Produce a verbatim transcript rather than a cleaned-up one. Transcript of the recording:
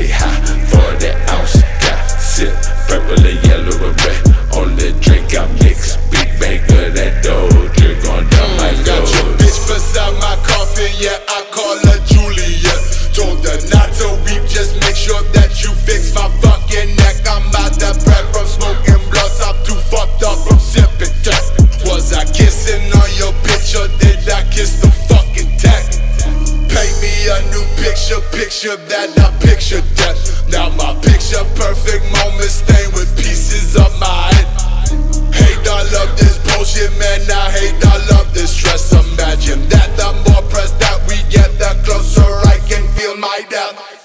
stay high. forty ounce, got sip, purple and yellow and red. On the drink I mix, big bag of that dough, drink on down mm, my got nose. your bitch beside my coffin, yeah, I call her Julia. Told her not to weep, just make sure that you fix my fucking neck. I'm out that breath from smoking blunts, I'm too fucked up from sipping tech. Was I kissing on your bitch or did I kiss the fucking tech? Paint me a new picture, picture that I picture death. Now my picture perfect moment stained with pieces of my head. Hate I love this bullshit, man, I hate I love this stress. Imagine that the more pressed that we get, the closer I can feel my death.